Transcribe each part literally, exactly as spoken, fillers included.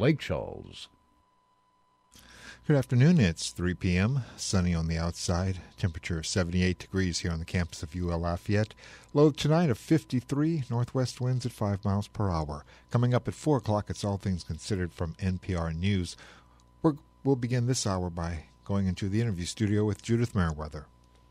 Lake Charles. Good afternoon. It's three p.m. Sunny on the outside. Temperature seventy-eight degrees here on the campus of U L Lafayette. Low tonight of fifty-three. Northwest winds at five miles per hour. Coming up at four o'clock, it's All Things Considered from N P R News. We're, we'll begin this hour by going into the interview studio with Judith Merriweather.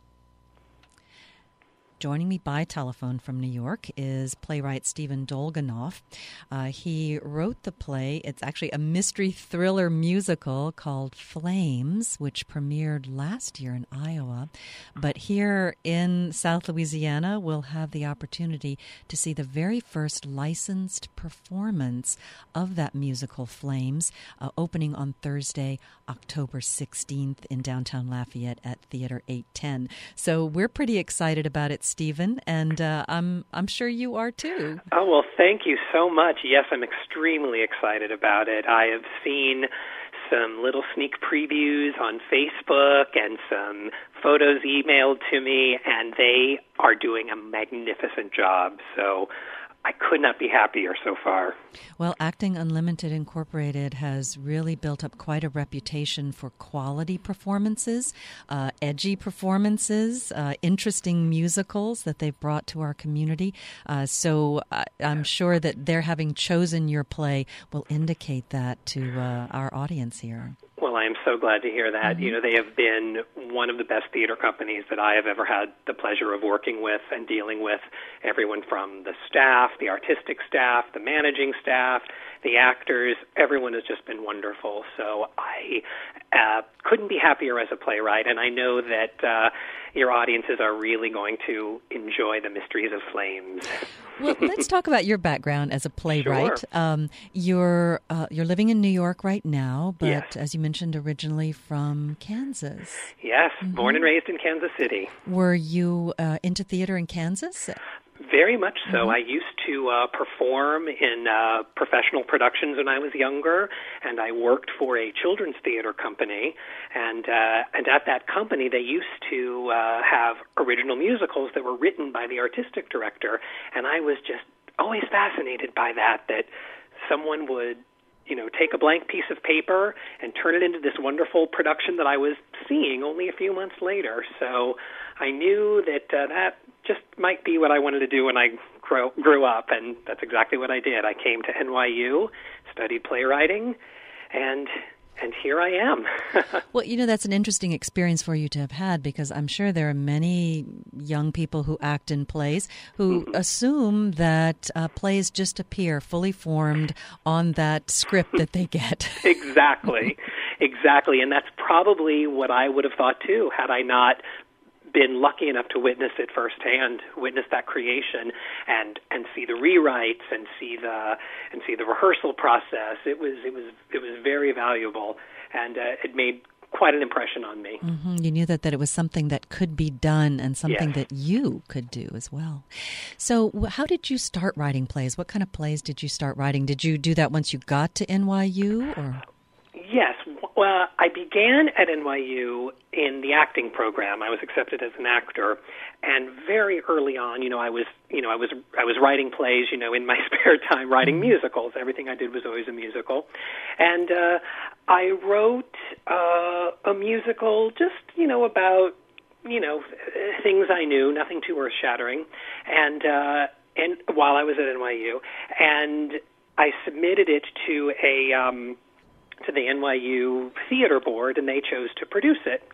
Joining me by telephone from New York is playwright Stephen Dolgonoff. Uh, he wrote the play. It's actually a mystery thriller musical called Flames, which premiered last year in Iowa. But here in South Louisiana, we'll have the opportunity to see the very first licensed performance of that musical Flames, uh, opening on Thursday, October sixteenth in downtown Lafayette at Theater eight ten. So we're pretty excited about it, Stephen, and uh, I'm I'm sure you are too. Oh, well, thank you so much. Yes, I'm extremely excited about it. I have seen some little sneak previews on Facebook and some photos emailed to me, and they are doing a magnificent job. So I could not be happier so far. Well, Acting Unlimited Incorporated has really built up quite a reputation for quality performances, uh, edgy performances, uh, interesting musicals that they've brought to our community. Uh, so I, I'm sure that their having chosen your play will indicate that to uh, our audience here. Well, I am so glad to hear that. Mm-hmm. You know, they have been one of the best theater companies that I have ever had the pleasure of working with and dealing with. Everyone from the staff, the artistic staff, the managing staff, the actors, everyone has just been wonderful. So I uh, couldn't be happier as a playwright, and I know that uh, your audiences are really going to enjoy the mysteries of Flames. Well, let's talk about your background as a playwright. Sure. Um, you're uh, you're living in New York right now, but yes. as you mentioned, originally from Kansas. Yes, Mm-hmm. born and raised in Kansas City. Were you uh, into theater in Kansas? Very much so. Mm-hmm. I used to uh, perform in uh, professional productions when I was younger, and I worked for a children's theater company. And uh, and at that company, they used to uh, have original musicals that were written by the artistic director. And I was just always fascinated by that, that someone would, you know, take a blank piece of paper and turn it into this wonderful production that I was seeing only a few months later. So I knew that uh, that just might be what I wanted to do when I grow, grew up, and that's exactly what I did. I came to N Y U, studied playwriting, and and here I am. Well, you know, that's an interesting experience for you to have had, because I'm sure there are many young people who act in plays who mm-hmm. assume that uh, plays just appear fully formed on that script that they get. Exactly, exactly, and that's probably what I would have thought too, had I not been lucky enough to witness it firsthand, witness that creation, and and see the rewrites and see the and see the rehearsal process. It was it was it was very valuable, and uh, it made quite an impression on me. Mm-hmm. You knew that that it was something that could be done and something yes. that you could do as well. So, how did you start writing plays? What kind of plays did you start writing? Did you do that once you got to N Y U, or? Yes. Well, I began at N Y U in the acting program. I was accepted as an actor, and very early on, you know, I was, you know, I was, I was writing plays, you know, in my spare time, writing musicals. Everything I did was always a musical, and uh, I wrote uh, a musical, just, you know, about, you know, things I knew, nothing too earth-shattering, and uh, and while I was at N Y U, and I submitted it to a. Um, to the N Y U Theater Board, and they chose to produce it.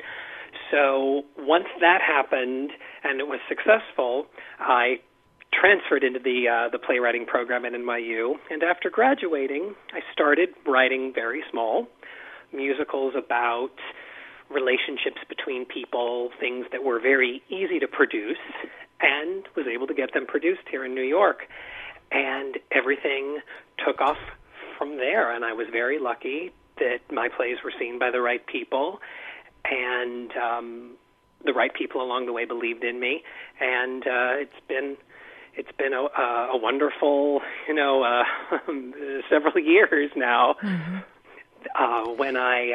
So once that happened and it was successful, I transferred into the uh, the playwriting program at N Y U, and after graduating, I started writing very small musicals about relationships between people, things that were very easy to produce, and was able to get them produced here in New York. And everything took off from there, and I was very lucky that my plays were seen by the right people, and um, the right people along the way believed in me, and uh, it's been it's been a, a wonderful, you know, uh, several years now. Mm-hmm. Uh, when I,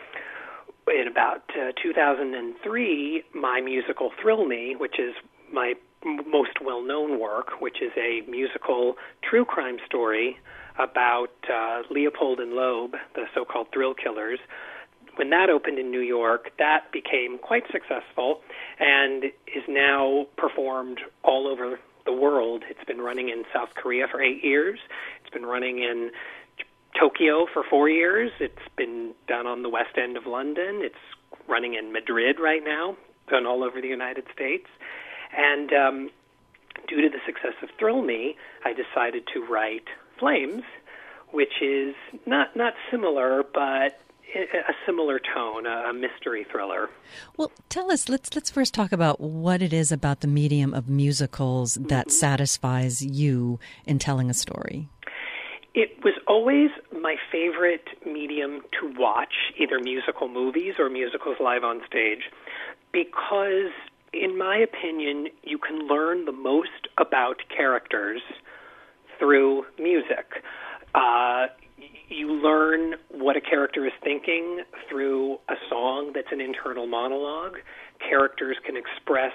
uh, in about uh, two thousand three, my musical Thrill Me, which is my m- most well-known work, which is a musical true crime story about uh, Leopold and Loeb, the so-called thrill killers. When that opened in New York, that became quite successful and is now performed all over the world. It's been running in South Korea for eight years. It's been running in Tokyo for four years. It's been done on the West End of London. It's running in Madrid right now, done all over the United States. And um, due to the success of Thrill Me, I decided to write Flames, which is not not similar, but a similar tone, a mystery thriller. Well, tell us, let's let's first talk about what it is about the medium of musicals that mm-hmm. satisfies you in telling a story. It was always my favorite medium to watch, either musical movies or musicals live on stage, because in my opinion, you can learn the most about characters through music. Uh, you learn what a character is thinking through a song that's an internal monologue. Characters can express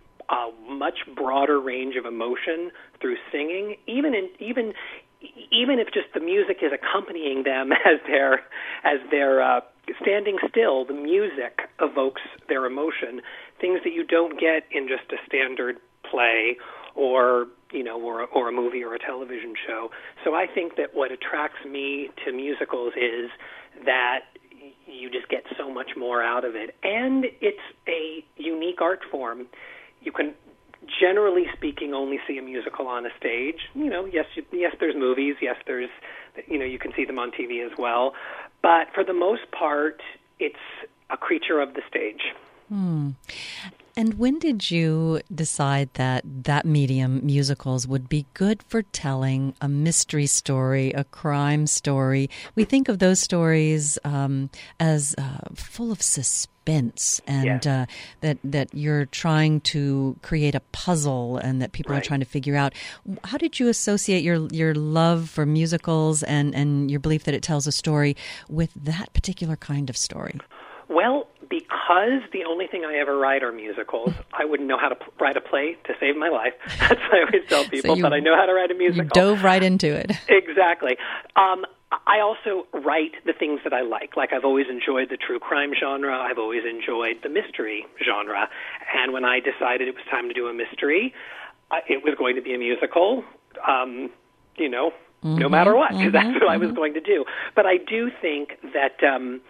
a much broader range of emotion through singing, even in, even even if just the music is accompanying them as they're as they're uh, standing still. The music evokes their emotion, things that you don't get in just a standard play or you know, or, or a movie or a television show. So I think that what attracts me to musicals is that you just get so much more out of it. And it's a unique art form. You can, generally speaking, only see a musical on a stage. You know, yes, you, yes, there's movies. Yes, there's, you know, you can see them on T V as well. But for the most part, it's a creature of the stage. Hmm. And when did you decide that that medium, musicals, would be good for telling a mystery story, a crime story? We think of those stories um, as uh, full of suspense and yeah. uh, that, that you're trying to create a puzzle and that people right. are trying to figure out. How did you associate your your love for musicals and, and your belief that it tells a story with that particular kind of story? Well, because the only thing I ever write are musicals, I wouldn't know how to p- write a play to save my life. That's what I always tell people, so you, but I know how to write a musical. You dove right into it. Exactly. Um, I also write the things that I like. Like, I've always enjoyed the true crime genre. I've always enjoyed the mystery genre. And when I decided it was time to do a mystery, uh, it was going to be a musical, um, you know, mm-hmm, no matter what, because mm-hmm, that's what mm-hmm. I was going to do. But I do think that Um,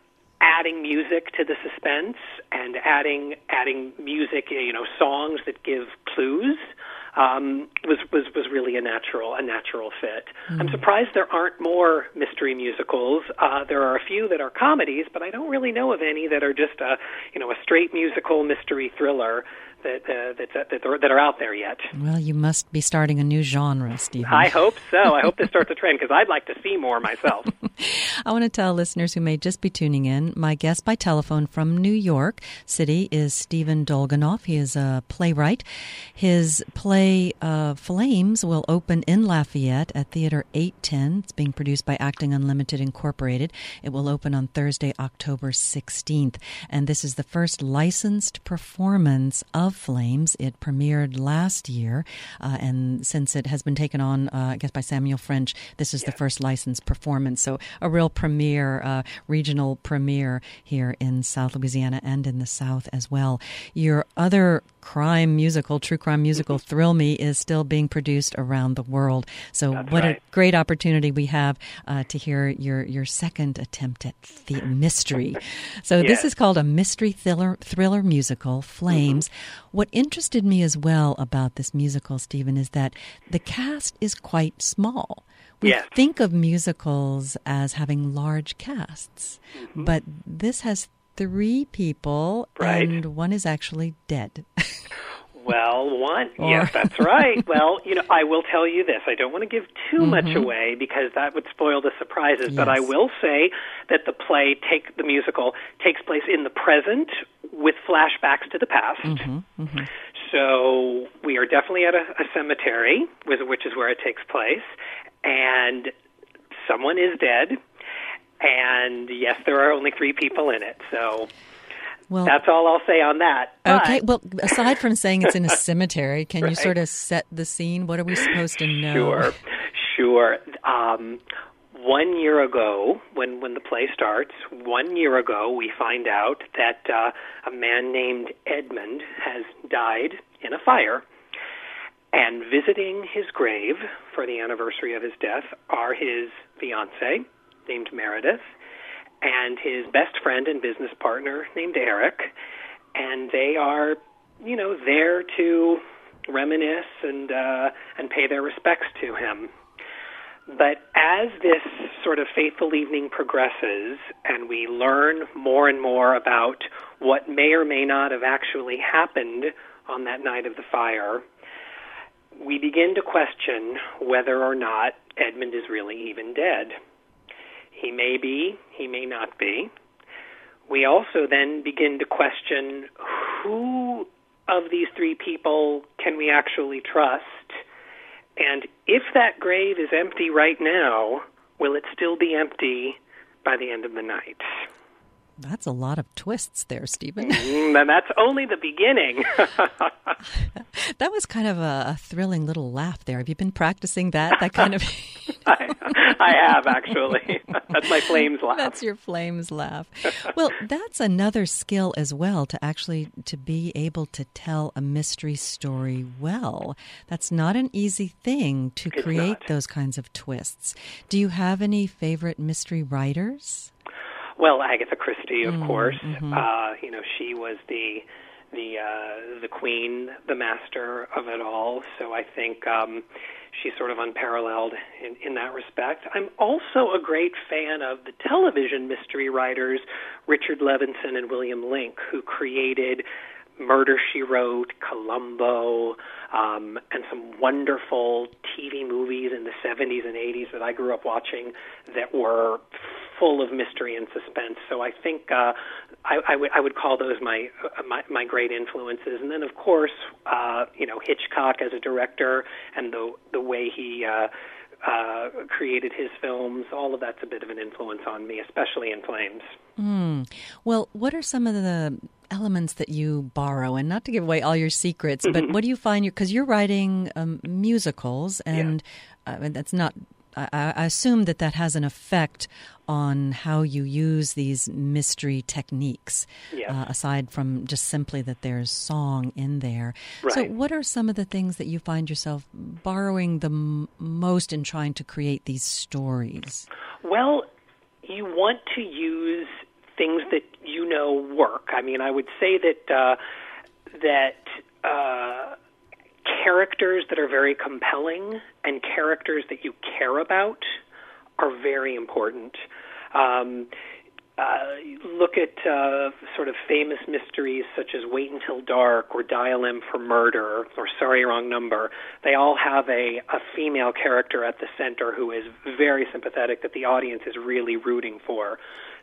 adding music to the suspense and adding adding music, you know, songs that give clues um, was, was was really a natural a natural fit. Mm. I'm surprised there aren't more mystery musicals. Uh, there are a few that are comedies, but I don't really know of any that are just a you know a straight musical mystery thriller that uh, that's, uh, that, are, that are out there yet. Well, you must be starting a new genre, Stephen. I hope so. I hope this starts a trend because I'd like to see more myself. I want to tell listeners who may just be tuning in, my guest by telephone from New York City is Stephen Dolgonoff. He is a playwright. His play uh, Flames will open in Lafayette at Theater eight ten. It's being produced by Acting Unlimited Incorporated. It will open on Thursday, October sixteenth. And this is the first licensed performance of Flames. It premiered last year, uh, and since it has been taken on, uh, I guess, by Samuel French, this is yeah. the first licensed performance. So a real premiere, uh, regional premiere here in South Louisiana and in the South as well. Your other crime musical, true crime musical, mm-hmm. Thrill Me, is still being produced around the world. So That's what right. a great opportunity we have uh, to hear your, your second attempt at the mystery. So yes. this is called a mystery thriller, thriller musical, Flames. Mm-hmm. What interested me as well about this musical, Stephen, is that the cast is quite small. We yes. think of musicals as having large casts, mm-hmm. but this has three people, right. and one is actually dead. Well, one, or... yes, that's right. Well, you know, I will tell you this. I don't want to give too mm-hmm. much away because that would spoil the surprises, yes. but I will say that the play, take the musical, takes place in the present with flashbacks to the past. Mm-hmm. Mm-hmm. So we are definitely at a, a cemetery, which is where it takes place, and someone is dead, and yes, there are only three people in it, so well, that's all I'll say on that. But... Okay, well, aside from saying it's in a cemetery, can right. you sort of set the scene? What are we supposed to know? Sure, Sure. Um, one year ago, when, when the play starts, one year ago, we find out that uh, a man named Edmund has died in a fire. And visiting his grave for the anniversary of his death are his fiancée, named Meredith, and his best friend and business partner, named Eric. And they are, you know, there to reminisce and uh, and pay their respects to him. But as this sort of fateful evening progresses and we learn more and more about what may or may not have actually happened on that night of the fire, we begin to question whether or not Edmund is really even dead. He may be, he may not be. We also then begin to question who of these three people can we actually trust? And if that grave is empty right now, will it still be empty by the end of the night? That's a lot of twists there, Stephen. Mm, and that's only the beginning. That was kind of a, a thrilling little laugh there. Have you been practicing that? That kind of. I, I have, actually. That's my flames laugh. That's your flames laugh. Well, that's another skill as well, to actually to be able to tell a mystery story well. That's not an easy thing to It's create not. those kinds of twists. Do you have any favorite mystery writers? Well, Agatha Christie, of Mm, course. mhm. Uh, you know, she was the the uh, the queen, the master of it all. So I think um, she's sort of unparalleled in, in that respect. I'm also a great fan of the television mystery writers, Richard Levinson and William Link, who created Murder, She Wrote, Columbo, um, and some wonderful T V movies in the seventies and eighties that I grew up watching that were full of mystery and suspense. So I think uh, I, I would I would call those my, uh, my my great influences. And then of course, uh, you know, Hitchcock as a director and the the way he uh, uh, created his films. All of that's a bit of an influence on me, especially in Flames. Mm. Well, what are some of the elements that you borrow? And not to give away all your secrets, but what do you find? Because you're writing um, musicals, and yeah. uh, that's not. I, I assume that that has an effect on how you use these mystery techniques, yes. uh, aside from just simply that there's song in there. Right. So what are some of the things that you find yourself borrowing the m- most in trying to create these stories? Well, you want to use things that you know work. I mean, I would say that uh, that uh, characters that are very compelling and characters that you care about are very important. Um, uh, look at uh, sort of famous mysteries such as Wait Until Dark or Dial M for Murder or Sorry, Wrong Number. They all have a, a female character at the center who is very sympathetic that the audience is really rooting for.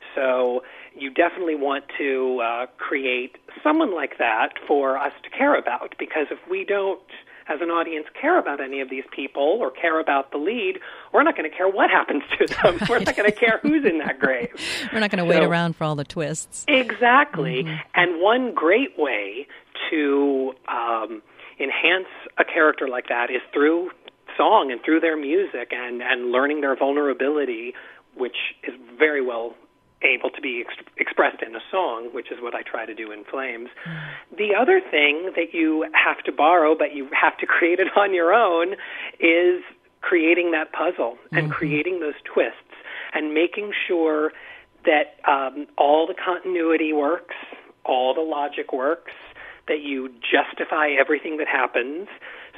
So you definitely want to uh, create someone like that for us to care about, because if we don't, as an audience, care about any of these people or care about the lead, we're not going to care what happens to them. We're not going to care who's in that grave. We're not going to so, wait around for all the twists. Exactly. Mm-hmm. And one great way to um, enhance a character like that is through song and through their music and, and learning their vulnerability, which is very well able to be ex- expressed in a song, which is what I try to do in Flames. Mm. The other thing that you have to borrow, but you have to create it on your own, is creating that puzzle and mm-hmm. creating those twists and making sure that um, all the continuity works, all the logic works, that you justify everything that happens.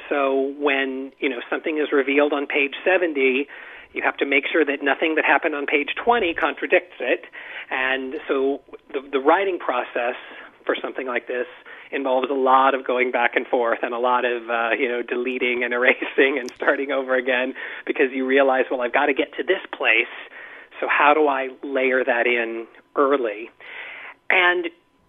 So when, you know, something is revealed on page seventy, you have to make sure that nothing that happened on page twenty contradicts it. And so the, the writing process for something like this involves a lot of going back and forth and a lot of, uh, you know, deleting and erasing and starting over again, because you realize, well, I've got to get to this place, so how do I layer that in early? And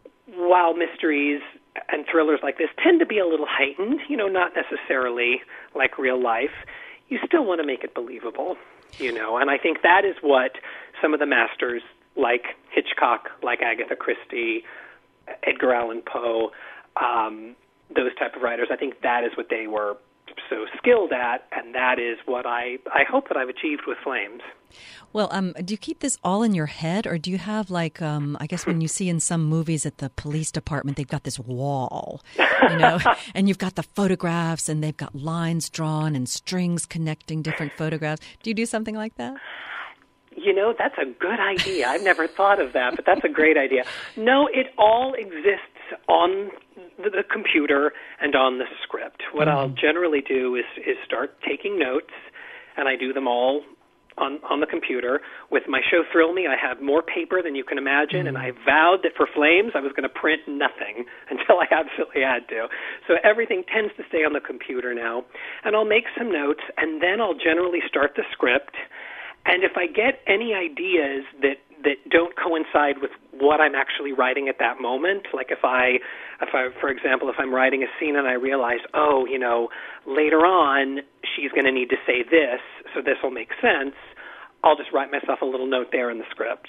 while mysteries and thrillers like this tend to be a little heightened, you know, not necessarily like real life, you still want to make it believable, you know, and I think that is what some of the masters like Hitchcock, like Agatha Christie, Edgar Allan Poe, um, those type of writers, I think that is what they were so skilled at, and that is what I, I hope that I've achieved with Flames. Well, um, do you keep this all in your head, or do you have, like, um, I guess when you see in some movies at the police department, they've got this wall, you know, and you've got the photographs, and they've got lines drawn and strings connecting different photographs. Do you do something like that? You know, that's a good idea. I've never thought of that, but that's a great idea. No, it all exists on the, the computer and on the script. What mm-hmm. I'll generally do is, is start taking notes, and I do them all on, on the computer. With my show Thrill Me, I have more paper than you can imagine, mm-hmm. and I vowed that for Flames I was going to print nothing until I absolutely had to. So everything tends to stay on the computer now, and I'll make some notes, and then I'll generally start the script. And if I get any ideas that, that don't coincide with what I'm actually writing at that moment, like if I, if I, for example, if I'm writing a scene and I realize, oh, you know, later on she's going to need to say this, so this will make sense, I'll just write myself a little note there in the script.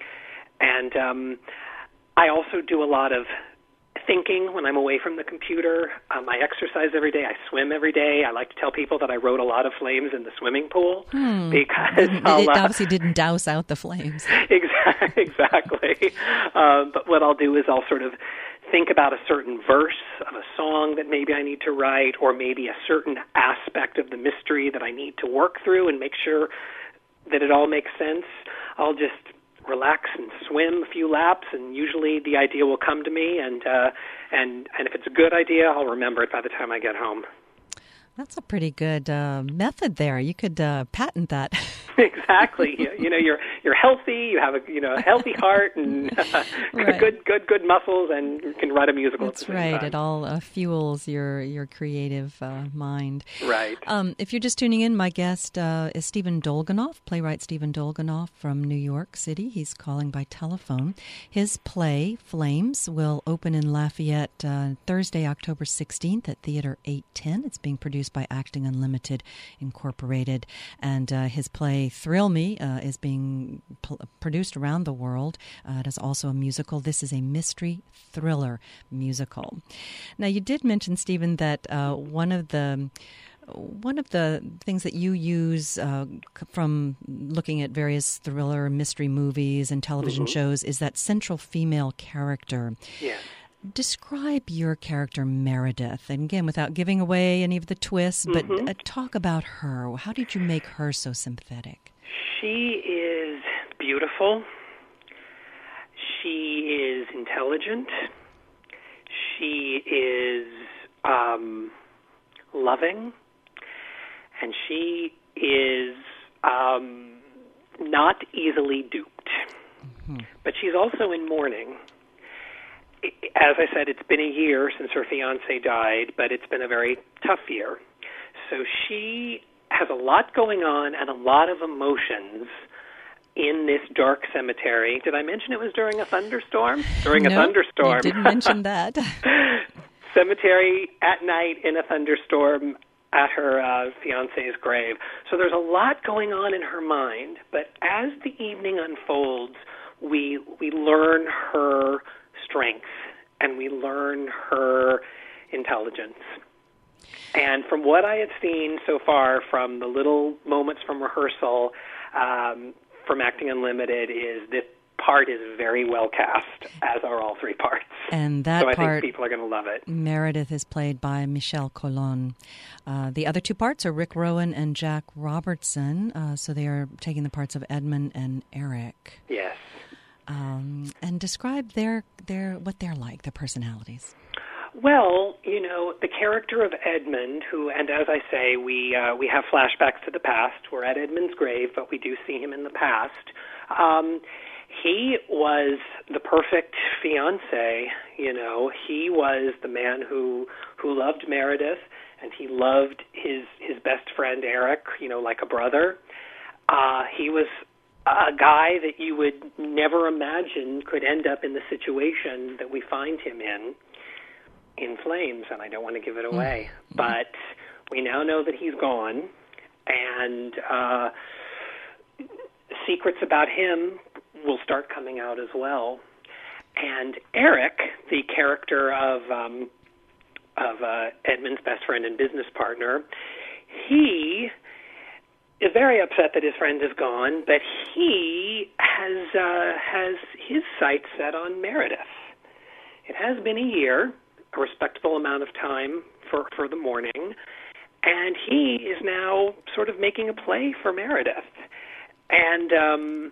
And um, I also do a lot of thinking when I'm away from the computer. Um, I exercise every day. I swim every day. I like to tell people that I wrote a lot of Flames in the swimming pool hmm. because it, I'll, it uh, obviously didn't douse out the flames. Exactly. exactly. Um, but what I'll do is I'll sort of think about a certain verse of a song that maybe I need to write, or maybe a certain aspect of the mystery that I need to work through and make sure that it all makes sense. I'll just relax and swim a few laps, and usually the idea will come to me, and uh, and and if it's a good idea, I'll remember it by the time I get home. That's a pretty good uh, method there. You could uh, patent that. Exactly. You, you know, you're you're healthy. You have a you know a healthy heart and uh, right. good good good muscles, and you can write a musical. That's at the same right. time. It all uh, fuels your your creative uh, mind. Right. Um, if you're just tuning in, my guest uh, is Stephen Dolgonoff, playwright Stephen Dolgonoff from New York City. He's calling by telephone. His play Flames will open in Lafayette uh, Thursday, October sixteenth at Theater eight ten. It's being produced by Acting Unlimited Incorporated, and uh, his play Thrill Me uh, is being pl- produced around the world. Uh, it is also a musical. This is a mystery thriller musical. Now, you did mention, Stephen, that uh, one of the One of the things that you use uh, from looking at various thriller mystery movies and television mm-hmm. shows is that central female character. Yeah. Describe your character, Meredith, and again, without giving away any of the twists, but mm-hmm. uh, talk about her. How did you make her so sympathetic? She is beautiful. She is intelligent. She is um, loving. And she is um, not easily duped. Mm-hmm. But she's also in mourning. As I said, it's been a year since her fiancé died, but it's been a very tough year. So she has a lot going on and a lot of emotions in this dark cemetery. Did I mention it was during a thunderstorm? During no, a thunderstorm. You didn't mention that. Cemetery at night in a thunderstorm at her uh, fiancé's grave. So there's a lot going on in her mind, but as the evening unfolds, we we learn her strength and we learn her intelligence. And from what I had seen so far, from the little moments from rehearsal, um, from Acting Unlimited, is this part is very well cast, as are all three parts. And that so I part, think people are going to love it. Meredith is played by Michelle Colon. Uh, the other two parts are Rick Rowan and Jack Robertson. Uh, so they are taking the parts of Edmund and Eric. Yes. Um, and describe their their what they're like, their personalities. Well, you know, the character of Edmund, who, and as I say, we uh, we have flashbacks to the past. We're at Edmund's grave, but we do see him in the past. Um, he was the perfect fiancé, you know. He was the man who who loved Meredith, and he loved his his best friend Eric, you know, like a brother. Uh, he was a guy that you would never imagine could end up in the situation that we find him in, in Flames, and I don't want to give it away. Mm-hmm. But we now know that he's gone, and uh, secrets about him will start coming out as well. And Eric, the character of um, of uh, Edmund's best friend and business partner. He is very upset that his friend is gone, but he has uh, has his sights set on Meredith. It has been a year, a respectable amount of time for, for the morning, and he is now sort of making a play for Meredith. And um,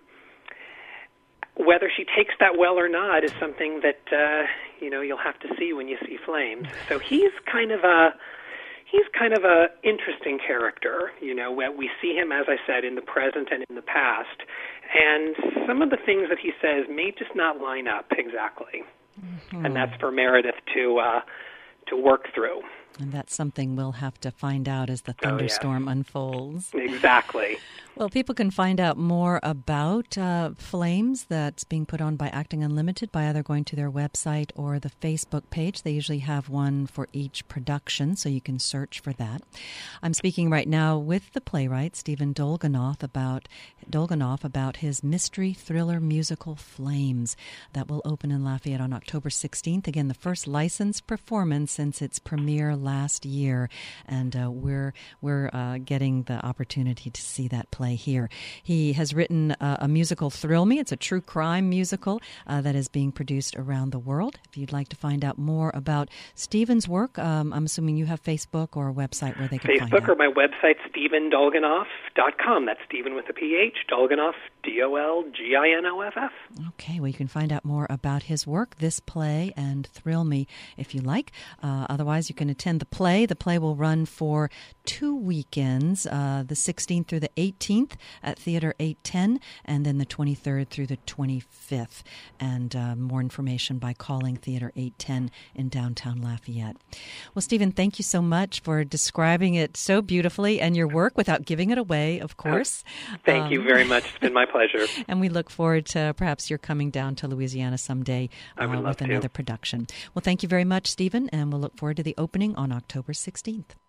whether she takes that well or not is something that uh, you know you'll have to see when you see Flames. So he's kind of a he's kind of a interesting character. You know, we see him, as I said, in the present and in the past, and some of the things that he says may just not line up exactly. Mm-hmm. And that's for Meredith to uh, to work through. And that's something we'll have to find out as the thunderstorm oh, yes. unfolds. Exactly. Well, people can find out more about uh, Flames that's being put on by Acting Unlimited by either going to their website or the Facebook page. They usually have one for each production, so you can search for that. I'm speaking right now with the playwright, Stephen Dolgonoff, about Dolgonoff about his mystery thriller musical Flames that will open in Lafayette on October sixteenth. Again, the first licensed performance since its premiere last year, and uh, we're we're uh, getting the opportunity to see that play here. He has written uh, a musical, Thrill Me. It's a true crime musical uh, that is being produced around the world. If you'd like to find out more about Stephen's work, um, I'm assuming you have Facebook or a website where they can Facebook find out. Facebook or my website, stephen dolgonoff dot com. That's Stephen with a P H, Dolgonoff, D O L G I N O F F. Okay, well, you can find out more about his work, this play, and Thrill Me if you like. Uh, otherwise, you can attend the play. The play will run for two weekends, uh, the sixteenth through the eighteenth at Theater eight ten, and then the twenty-third through the twenty-fifth. And uh, more information by calling Theater eight ten in downtown Lafayette. Well, Stephen, thank you so much for describing it so beautifully and your work without giving it away, of course. Thank um, you very much. It's been my pleasure. And we look forward to perhaps you're coming down to Louisiana someday uh, with to. another production. Well, thank you very much, Stephen, and we'll look forward to the opening on October sixteenth.